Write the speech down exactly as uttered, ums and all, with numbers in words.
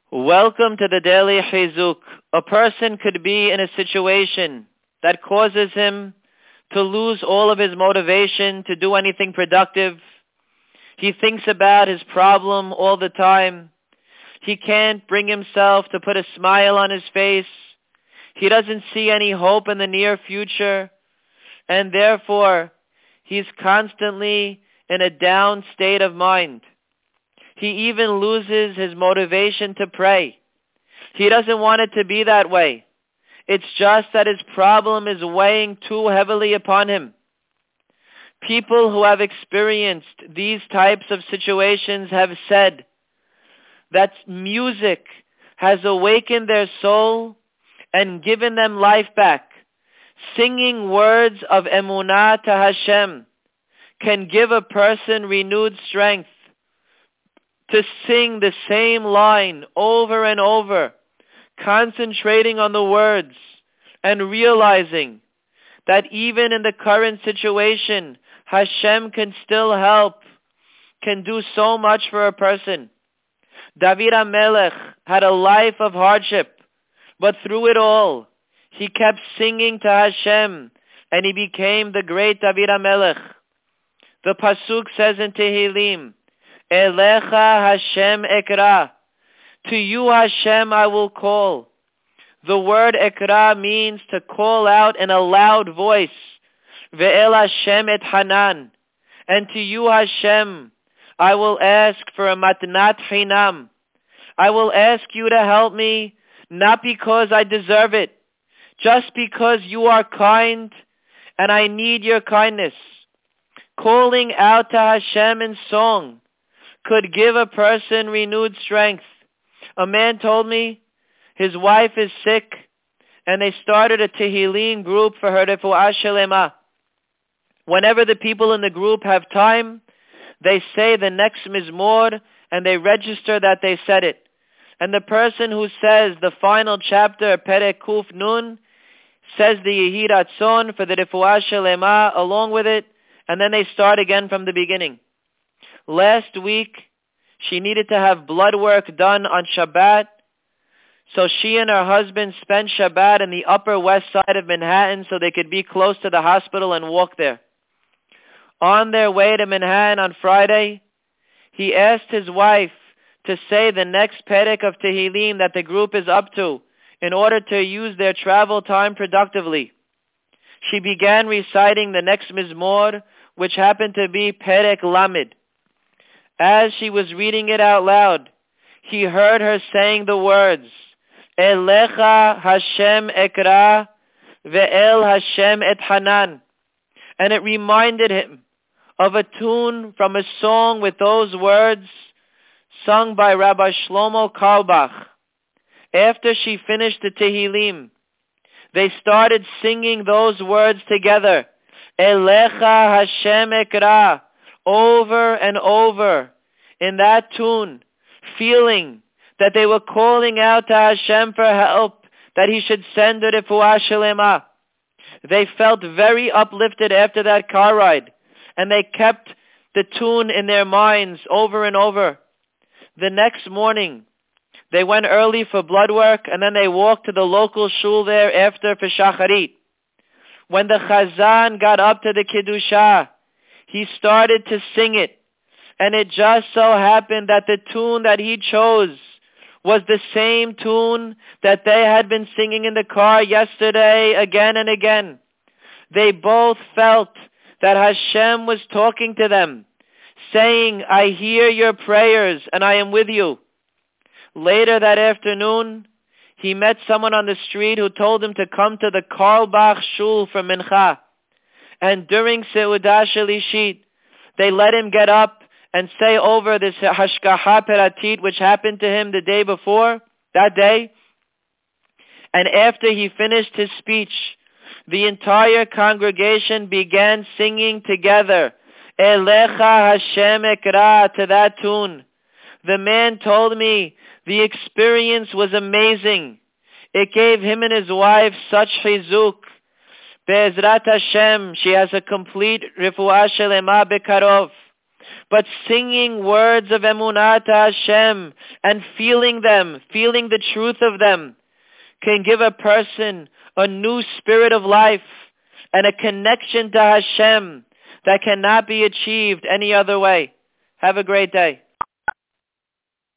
Welcome to the Daily Chizuk. A person could be in a situation that causes him to lose all of his motivation to do anything productive. He thinks about his problem all the time. He can't bring himself to put a smile on his face. He doesn't see any hope in the near future. And therefore, he's constantly in a down state of mind. He even loses his motivation to pray. He doesn't want it to be that way. It's just that his problem is weighing too heavily upon him. People who have experienced these types of situations have said that music has awakened their soul and given them life back. Singing words of emunah to Hashem can give a person renewed strength to sing the same line over and over, concentrating on the words and realizing that even in the current situation, Hashem can still help, can do so much for a person. David HaMelech had a life of hardship, but through it all, he kept singing to Hashem, and he became the great David HaMelech. The Pasuk says in Tehillim, Elecha Hashem Ekra. To you, Hashem, I will call. The word Ekra means to call out in a loud voice. Ve'el Hashem et Hanan. And to you, Hashem, I will ask for a matnat chinam. I will ask you to help me, not because I deserve it, just because you are kind and I need your kindness. Calling out to Hashem in song could give a person renewed strength. A man told me his wife is sick and they started a Tehillim group for her refuah shelema. Whenever the people in the group have time, they say the next mizmor and they register that they said it. And the person who says the final chapter, Perek Kuf Nun, says the Yehi Ratzon for the refuah shelema along with it, and then they start again from the beginning. Last week, she needed to have blood work done on Shabbat, so she and her husband spent Shabbat in the Upper West Side of Manhattan so they could be close to the hospital and walk there. On their way to Manhattan on Friday, he asked his wife to say the next Perek of Tehillim that the group is up to in order to use their travel time productively. She began reciting the next Mizmor, which happened to be Perek Lamed. As she was reading it out loud, he heard her saying the words, Elecha Hashem Ekra Ve'el Hashem et Hanan. And it reminded him of a tune from a song with those words sung by Rabbi Shlomo Carlebach. After she finished the Tehillim, they started singing those words together, Elecha Hashem Ekra, over and over in that tune, feeling that they were calling out to Hashem for help, that he should send a refuah shelema. They felt very uplifted after that car ride, and they kept the tune in their minds over and over. The next morning, they went early for blood work, and then they walked to the local shul there after for shacharit. When the chazan got up to the Kiddushah, he started to sing it, and it just so happened that the tune that he chose was the same tune that they had been singing in the car yesterday again and again. They both felt that Hashem was talking to them, saying, I hear your prayers and I am with you. Later that afternoon, he met someone on the street who told him to come to the Carlebach Shul for Mincha. And during Seudah Shalishit, they let him get up and say over this Hashgacha Peratit, which happened to him the day before, that day. And after he finished his speech, the entire congregation began singing together, Elecha Hashem Ekra, to that tune. The man told me the experience was amazing. It gave him and his wife such chizuk. Be'ezrat Hashem, she has a complete refuah shelema bekarov. But singing words of emunah to Hashem and feeling them, feeling the truth of them, can give a person a new spirit of life and a connection to Hashem that cannot be achieved any other way. Have a great day.